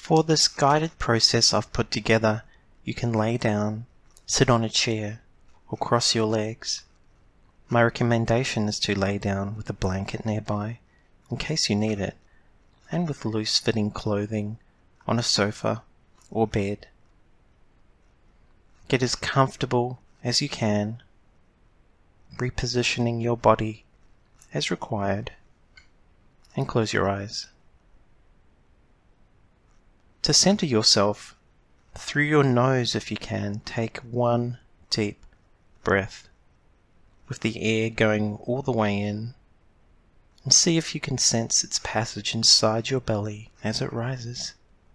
For this guided process I've put together, you can lay down, sit on a chair, or cross your legs. My recommendation is to lay down with a blanket nearby, in case you need it, and with loose-fitting clothing on a sofa or bed. Get as comfortable as you can, repositioning your body as required, and close your eyes. To center yourself, through your nose if you can, take one deep breath, with the air going all the way in, and see if you can sense its passage inside your belly as it rises.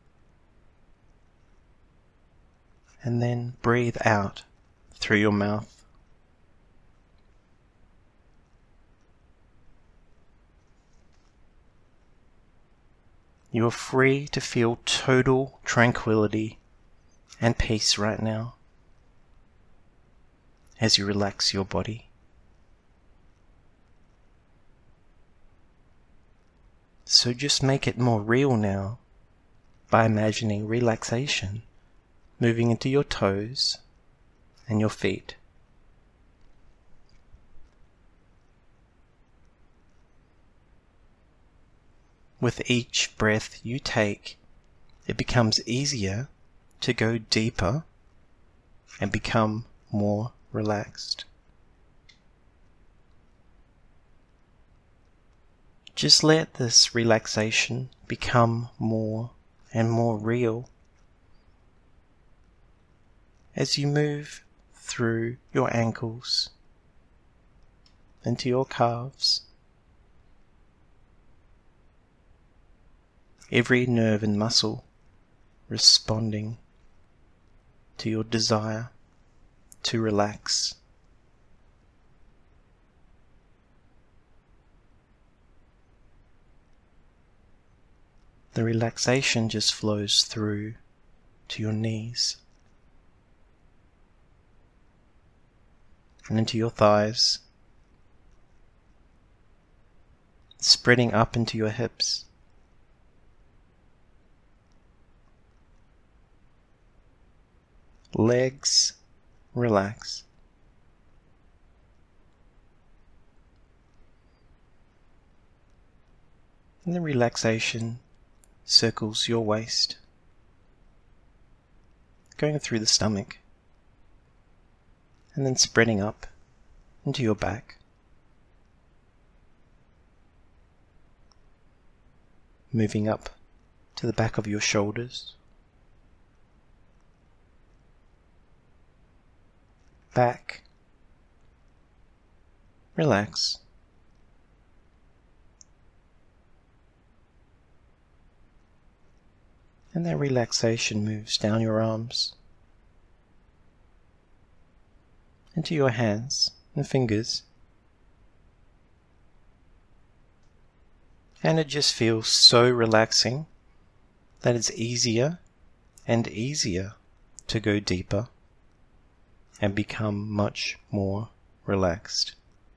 And then breathe out through your mouth. You are free to feel total tranquility and peace right now as you relax your body. So just make it more real now by imagining relaxation moving into your toes and your feet. With each breath you take, it becomes easier to go deeper and become more relaxed. Just let this relaxation become more and more real as you move through your ankles, into your calves. Every nerve and muscle responding to your desire to relax. The relaxation just flows through to your knees and into your thighs, spreading up into your hips. Legs relax. And the relaxation circles your waist, going through the stomach, and then spreading up into your back. Moving up to the back of your shoulders. Back. Relax. And that relaxation moves down your arms, into your hands and fingers. And it just feels so relaxing that it's easier and easier to go deeper and become much more relaxed.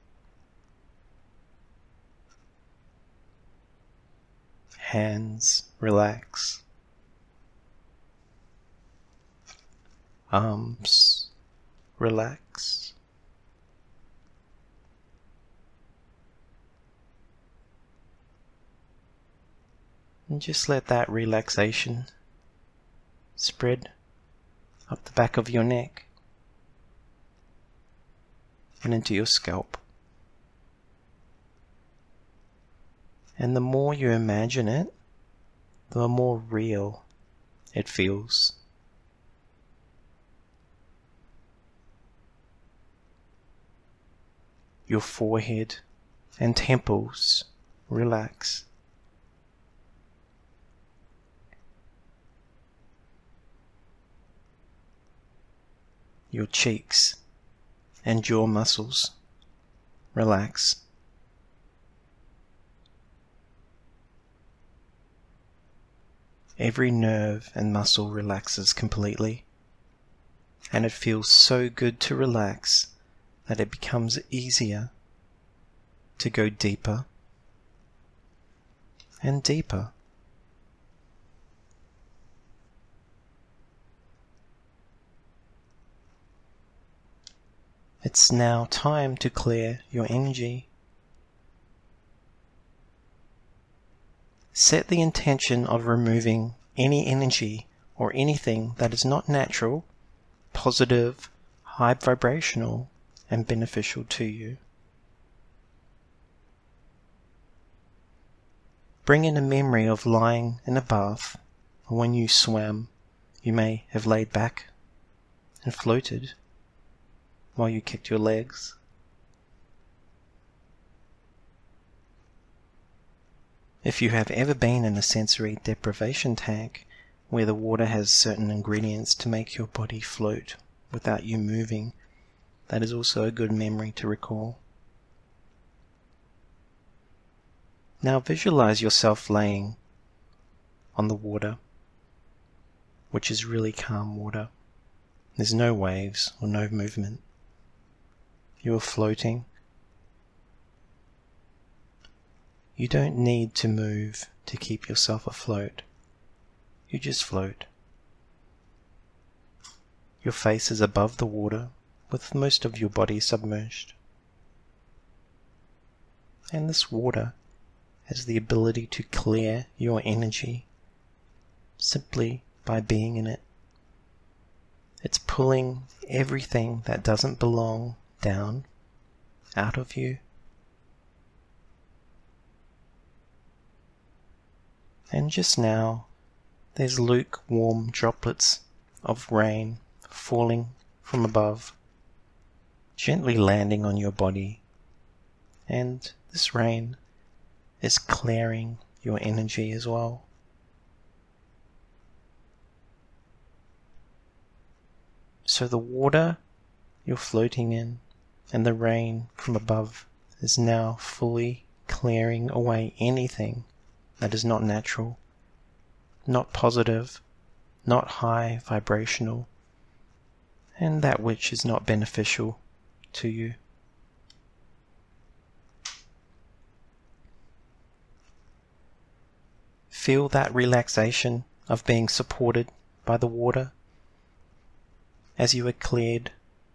Hands relax. Arms relax. And just let that relaxation spread up the back of your neck and into your scalp. And the more you imagine it, the more real it feels. Your forehead and temples relax. Your cheeks and jaw muscles relax. Every nerve and muscle relaxes completely, and it feels so good to relax that it becomes easier to go deeper and deeper. It's now time to clear your energy. Set the intention of removing any energy or anything that is not natural, positive, high vibrational, and beneficial to you. Bring in a memory of lying in a bath, or when you swam, you may have laid back and floated while you kicked your legs. If you have ever been in a sensory deprivation tank where the water has certain ingredients to make your body float without you moving, that is also a good memory to recall. Now visualize yourself laying on the water, which is really calm water. There's no waves or no movement. You are floating. You don't need to move to keep yourself afloat. You just float. Your face is above the water, with most of your body submerged. And this water has the ability to clear your energy simply by being in it. It's pulling everything that doesn't belong down, out of you. And just now, there's lukewarm droplets of rain falling from above, gently landing on your body. And this rain is clearing your energy as well. So the water you're floating in and the rain from above is now fully clearing away anything that is not natural, not positive, not high vibrational, and that which is not beneficial to you. Feel that relaxation of being supported by the water as you are cleared.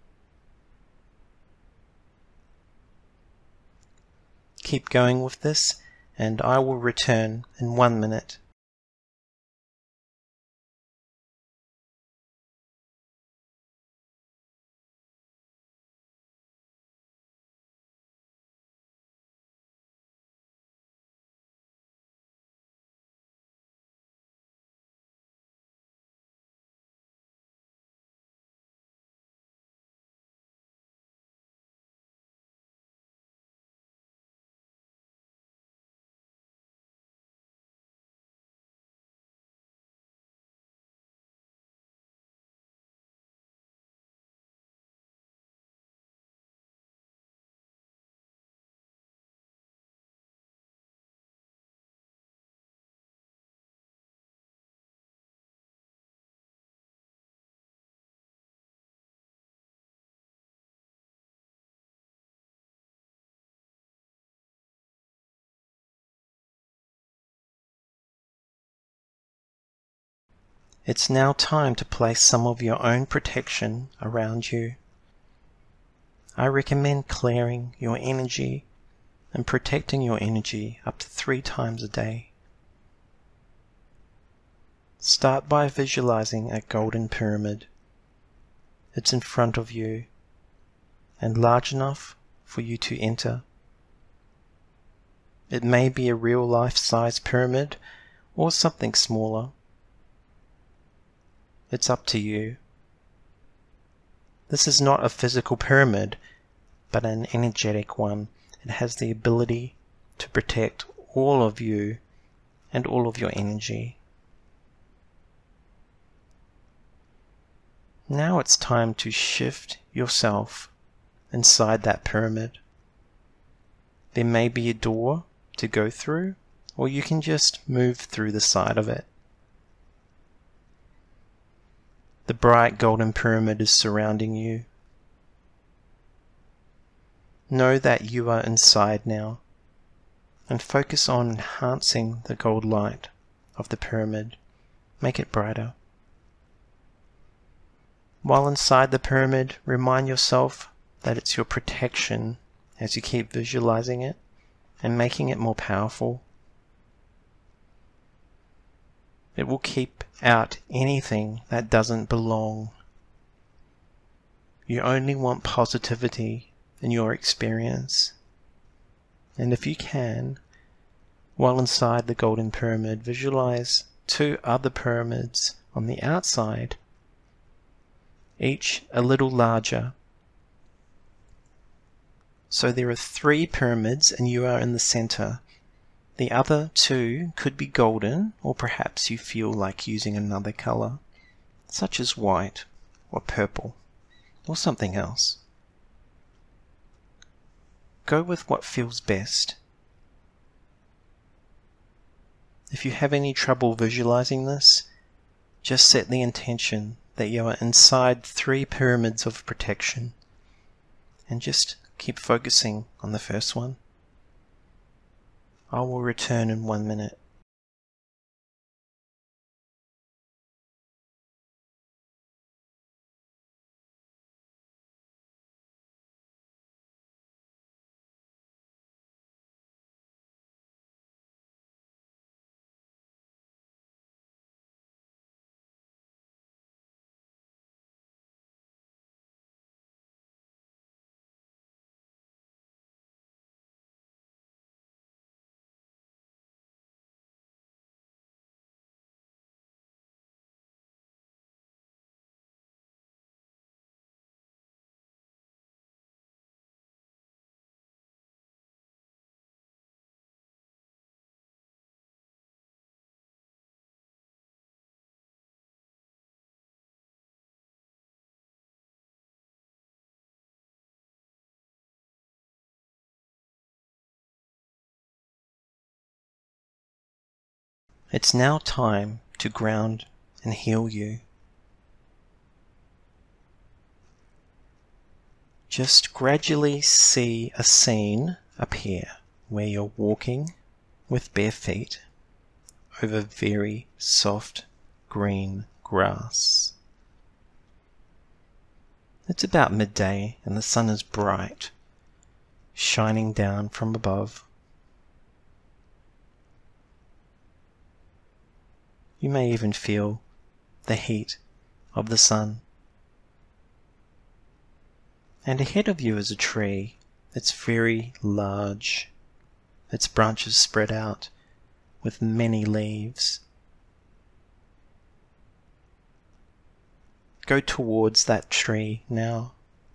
Keep going with this, and I will return in 1 minute. It's now time to place some of your own protection around you. I recommend clearing your energy and protecting your energy up to 3 times a day. Start by visualizing a golden pyramid. It's in front of you and large enough for you to enter. It may be a real life-size pyramid or something smaller. It's up to you. This is not a physical pyramid, but an energetic one. It has the ability to protect all of you and all of your energy. Now it's time to shift yourself inside that pyramid. There may be a door to go through, or you can just move through the side of it. The bright golden pyramid is surrounding you. Know that you are inside now, and focus on enhancing the gold light of the pyramid. Make it brighter. While inside the pyramid, remind yourself that it's your protection as you keep visualizing it and making it more powerful. It will keep out anything that doesn't belong. You only want positivity in your experience. And if you can, while inside the golden pyramid, visualize 2 other pyramids on the outside, each a little larger. So there are 3 pyramids and you are in the center. The other 2 could be golden, or perhaps you feel like using another color, such as white or purple or something else. Go with what feels best. If you have any trouble visualizing this, just set the intention that you are inside 3 pyramids of protection and just keep focusing on the first one. I will return in 1 minute. It's now time to ground and heal you. Just gradually see a scene appear where you're walking with bare feet over very soft green grass. It's about midday and the sun is bright, shining down from above. You may even feel the heat of the sun. And ahead of you is a tree that's very large, its branches spread out with many leaves. Go towards that tree now.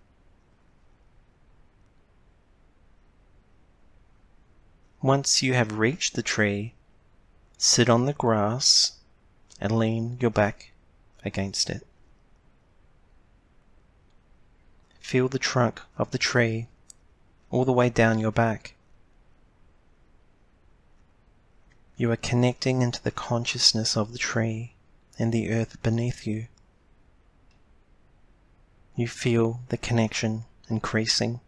Once you have reached the tree, sit on the grass and lean your back against it. Feel the trunk of the tree all the way down your back. You are connecting into the consciousness of the tree and the earth beneath you. You feel the connection increasing.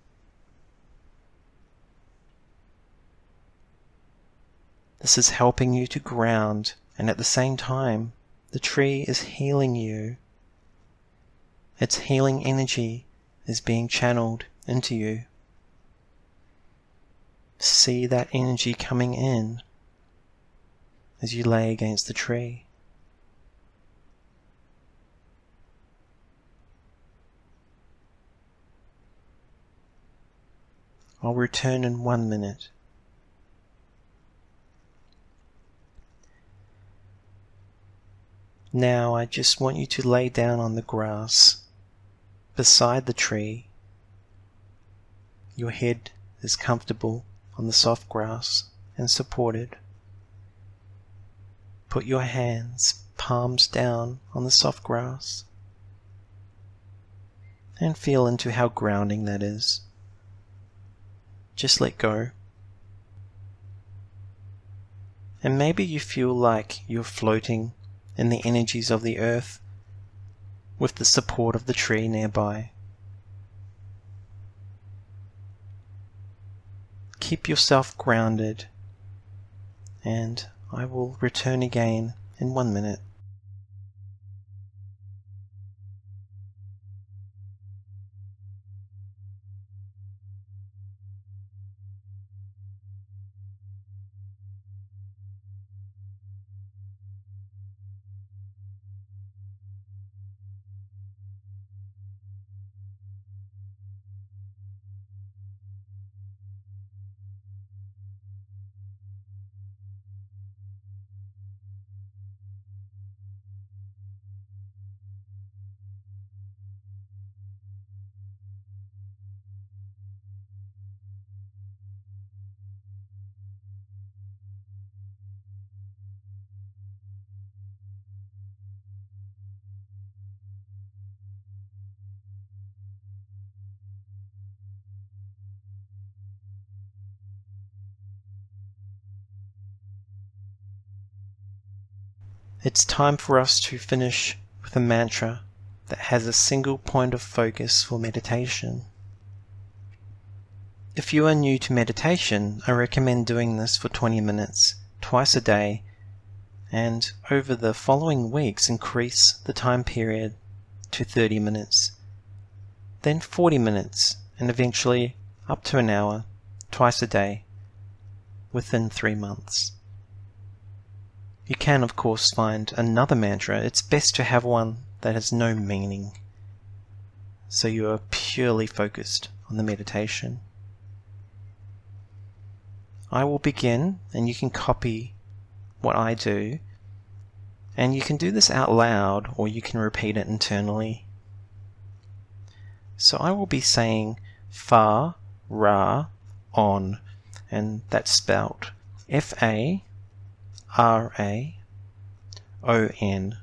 This is helping you to ground, and at the same time, the tree is healing you. Its healing energy is being channeled into you. See that energy coming in as you lay against the tree. I'll return in 1 minute. Now I just want you to lay down on the grass beside the tree. Your head is comfortable on the soft grass and supported. Put your hands, palms down on the soft grass, and feel into how grounding that is. Just let go. And maybe you feel like you're floating in the energies of the earth with the support of the tree nearby. Keep yourself grounded, and I will return again in 1 minute. It's time for us to finish with a mantra that has a single point of focus for meditation. If you are new to meditation, I recommend doing this for 20 minutes, twice a day, and over the following weeks increase the time period to 30 minutes, then 40 minutes, and eventually up to an hour, twice a day, within 3 months. You can, of course, find another mantra. It's best to have one that has no meaning, so you are purely focused on the meditation. I will begin, and you can copy what I do, and you can do this out loud or you can repeat it internally. So I will be saying Fa, Ra, On, and that's spelled F-A-R-A-O-N.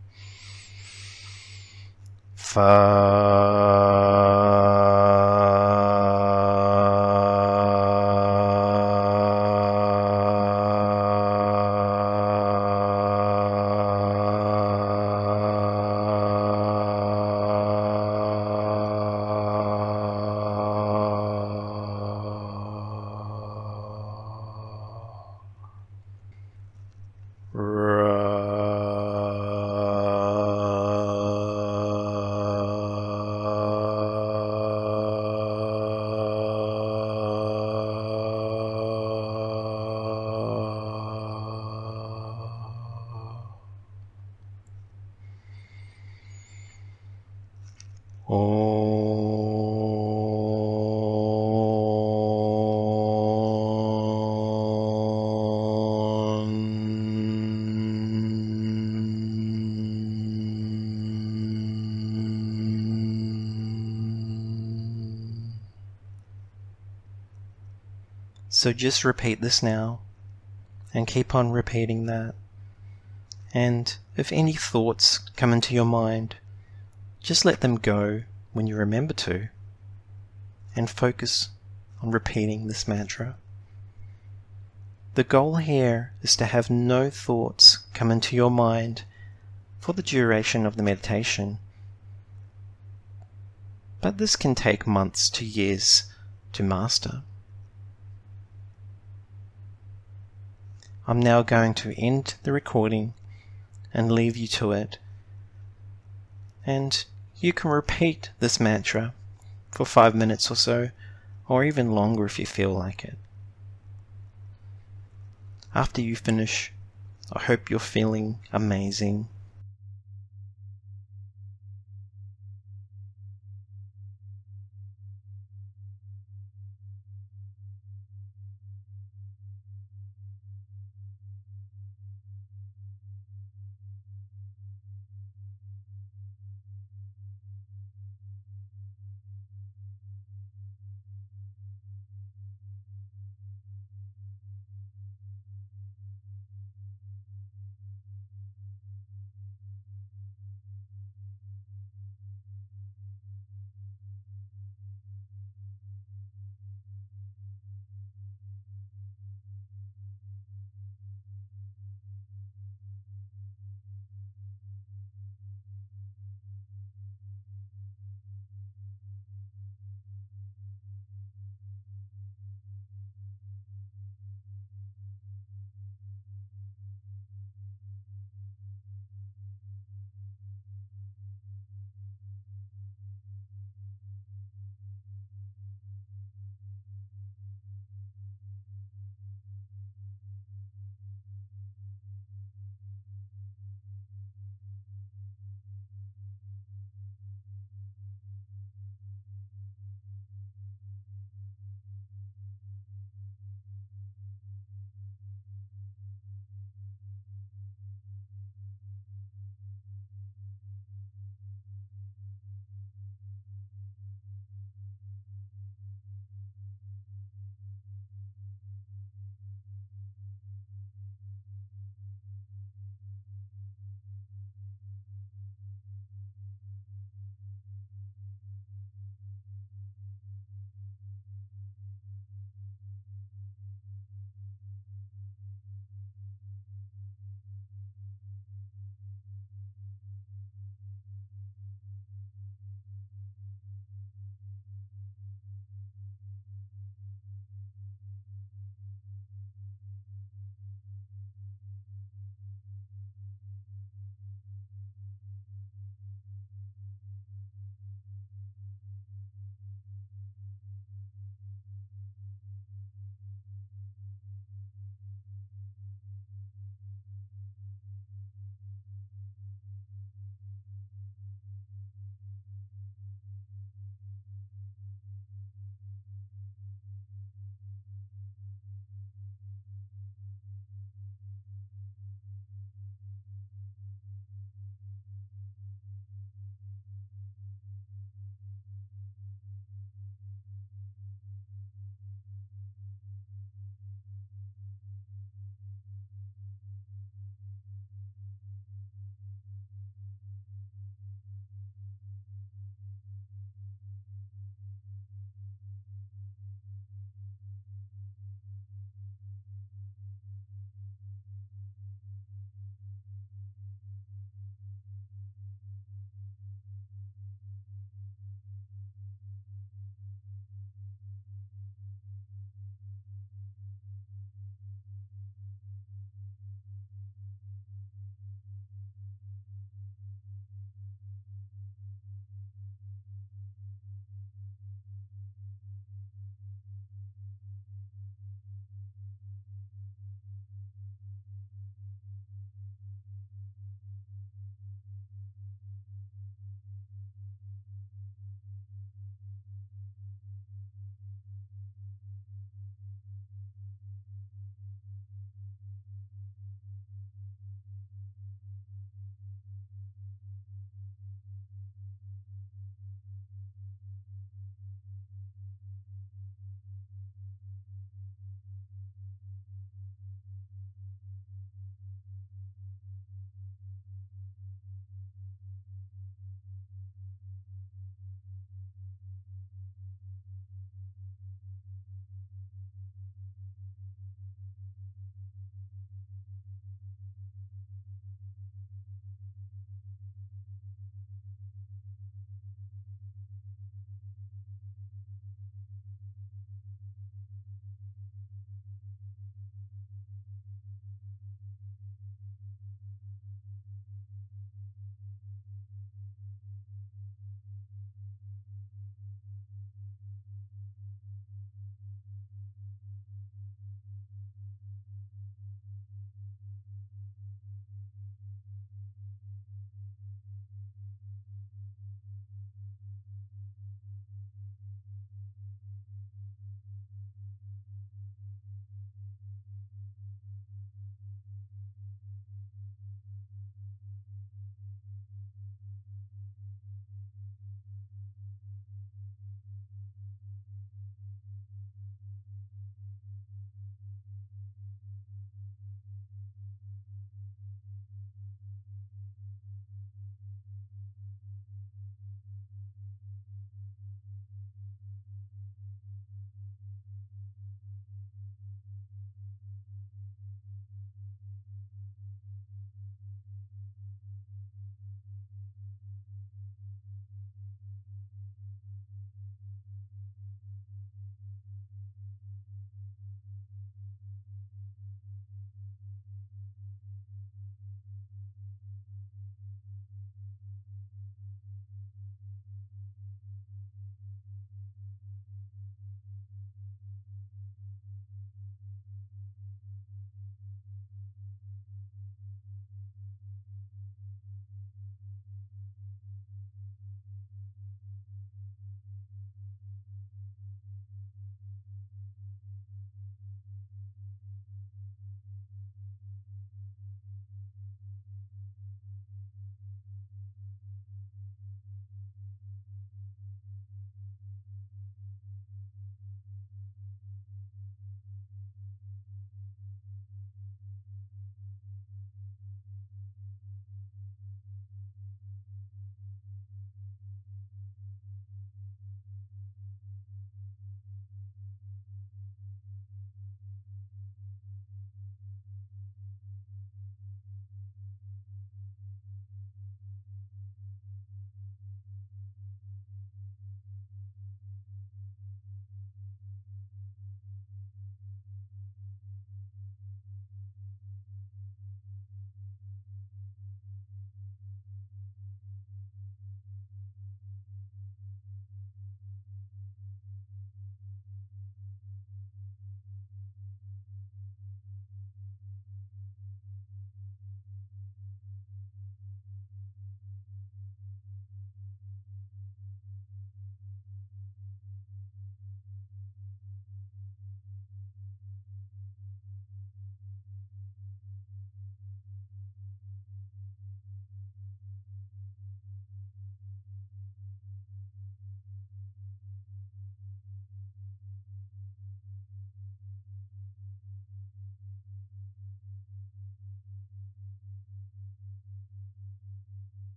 So just repeat this now, and keep on repeating that. And if any thoughts come into your mind, just let them go when you remember to, and focus on repeating this mantra. The goal here is to have no thoughts come into your mind for the duration of the meditation. But this can take months to years to master. I'm now going to end the recording and leave you to it. And you can repeat this mantra for 5 minutes or so, or even longer if you feel like it. After you finish, I hope you're feeling amazing